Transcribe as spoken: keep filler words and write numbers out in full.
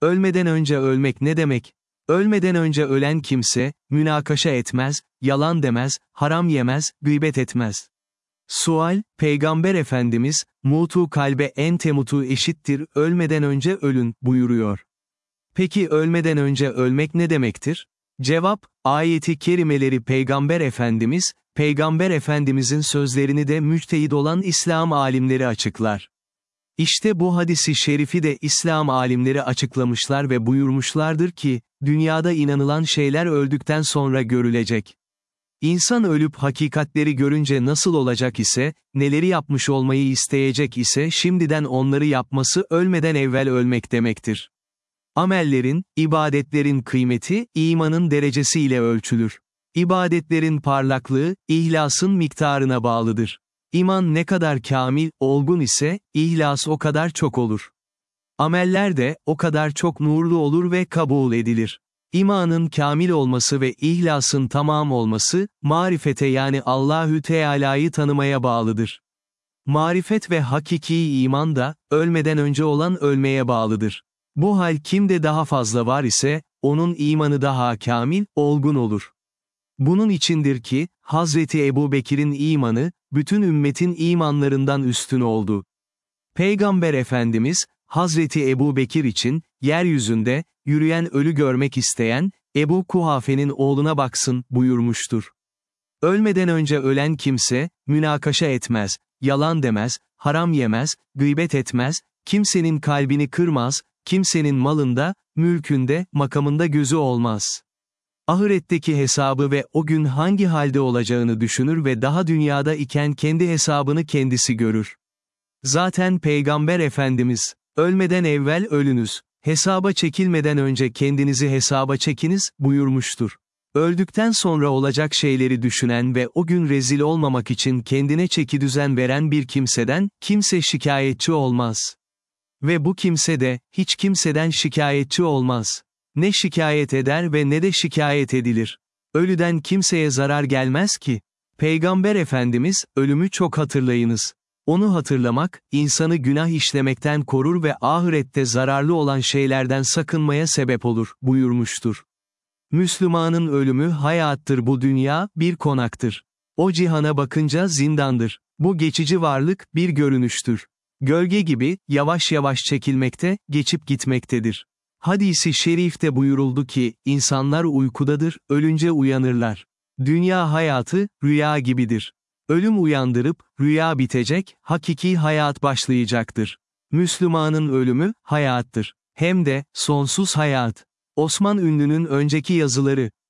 Ölmeden önce ölmek ne demek? Ölmeden önce ölen kimse, münakaşa etmez, yalan demez, haram yemez, gıybet etmez. Sual, Peygamber Efendimiz, mutu kalbe en temutu eşittir, ölmeden önce ölün, buyuruyor. Peki ölmeden önce ölmek ne demektir? Cevap, ayeti kerimeleri Peygamber Efendimiz, Peygamber Efendimizin sözlerini de müçtehid olan İslam alimleri açıklar. İşte bu hadisi şerifi de İslam alimleri açıklamışlar ve buyurmuşlardır ki, dünyada inanılan şeyler öldükten sonra görülecek. İnsan ölüp hakikatleri görünce nasıl olacak ise, neleri yapmış olmayı isteyecek ise şimdiden onları yapması ölmeden evvel ölmek demektir. Amellerin, ibadetlerin kıymeti, imanın derecesiyle ölçülür. İbadetlerin parlaklığı, ihlasın miktarına bağlıdır. İman ne kadar kamil, olgun ise, ihlas o kadar çok olur. Ameller de, o kadar çok nurlu olur ve kabul edilir. İmanın kamil olması ve ihlasın tamam olması, marifete yani Allahü Teala'yı tanımaya bağlıdır. Marifet ve hakiki iman da, ölmeden önce olan ölmeye bağlıdır. Bu hal kimde daha fazla var ise, onun imanı daha kamil, olgun olur. Bunun içindir ki, Hazreti Ebubekir'in imanı, bütün ümmetin imanlarından üstün oldu. Peygamber Efendimiz, Hazreti Ebubekir için, yeryüzünde, yürüyen ölü görmek isteyen, Ebu Kuhafe'nin oğluna baksın, buyurmuştur. Ölmeden önce ölen kimse, münakaşa etmez, yalan demez, haram yemez, gıybet etmez, kimsenin kalbini kırmaz, kimsenin malında, mülkünde, makamında gözü olmaz. Ahiretteki hesabı ve o gün hangi halde olacağını düşünür ve daha dünyada iken kendi hesabını kendisi görür. Zaten Peygamber Efendimiz, ölmeden evvel ölünüz, hesaba çekilmeden önce kendinizi hesaba çekiniz, buyurmuştur. Öldükten sonra olacak şeyleri düşünen ve o gün rezil olmamak için kendine çekidüzen veren bir kimseden, kimse şikayetçi olmaz. Ve bu kimse de, hiç kimseden şikayetçi olmaz. Ne şikayet eder ve ne de şikayet edilir. Ölüden kimseye zarar gelmez ki. Peygamber Efendimiz, ölümü çok hatırlayınız. Onu hatırlamak, insanı günah işlemekten korur ve ahirette zararlı olan şeylerden sakınmaya sebep olur, buyurmuştur. Müslümanın ölümü hayattır, bu dünya, bir konaktır. O cihana bakınca zindandır. Bu geçici varlık, bir görünüştür. Gölge gibi, yavaş yavaş çekilmekte, geçip gitmektedir. Hadis-i şerifte buyuruldu ki, insanlar uykudadır, ölünce uyanırlar. Dünya hayatı, rüya gibidir. Ölüm uyandırıp, rüya bitecek, hakiki hayat başlayacaktır. Müslümanın ölümü, hayattır. Hem de, sonsuz hayat. Osman Ünlü'nün önceki yazıları.